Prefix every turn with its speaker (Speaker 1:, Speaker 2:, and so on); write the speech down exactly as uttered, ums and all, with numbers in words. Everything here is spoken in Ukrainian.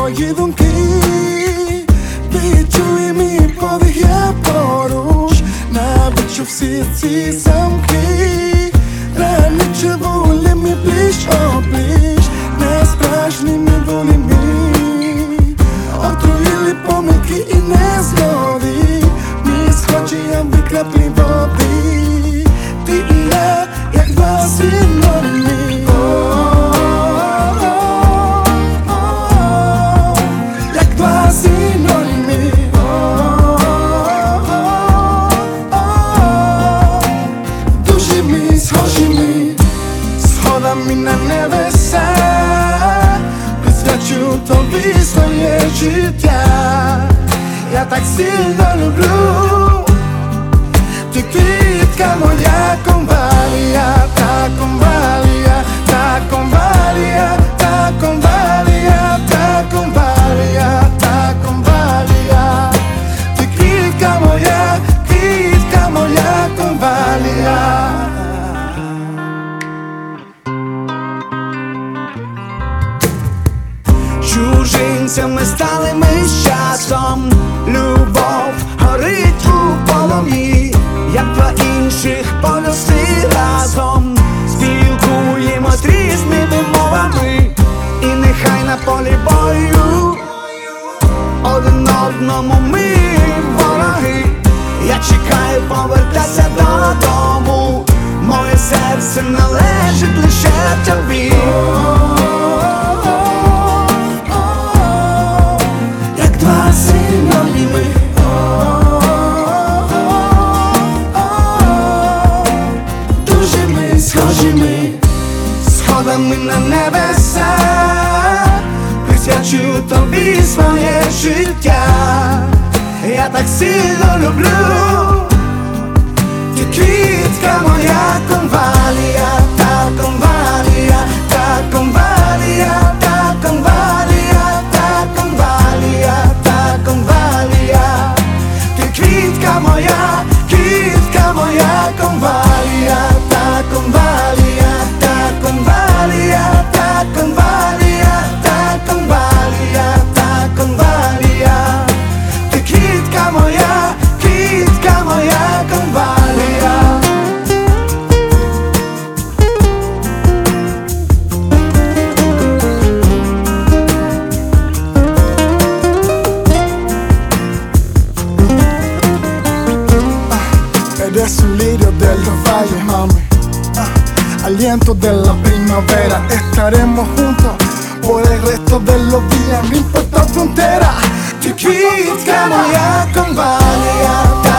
Speaker 1: pojedynki Відчуй подих я поруч, на бічу всі ці замки Раніше були ми пліч-опліч, не справжніми були ми Отруїли помилки і незгоди, ми схожі, як дві краплі води Ти і я, як два синоніми Як два синоніми Дуже ми схожі, сходами на небеса Присвячу тобі своє життя Я так сильно люблю Ти квітка моя конвалія, та конвалія, та конвалія, та конвалія, та конвалія, та конвалія Ти квітка моя, квітка моя конвалія Чужинцями стали ми з часом Любов горить у полум'ї Як два інших полюси разом Спілкуємось різними мовами І нехай на полі бою Один одному ми вороги Я чекаю, повертайся додому Моє серце належить лише тобі Як два синоніми Дуже ми схожі, сходами на небеса Присвячу тобі своє життя Я так сильно люблю Ти квітка моя конвалія, та конвалія, та конвалія, та конвалія, та конвалія, та конвалія Ти квітка моя, квітка моя конвалія, та конвалія, та конвалія, та конвалія, та конвалія, та конвалія Ти квітка моя, квітка моя конвалія Eres un lirio de los valles, mami ah, Aliento de la primavera Estaremos juntos por el resto de los días No importa frontera Ти квітка моя конвалія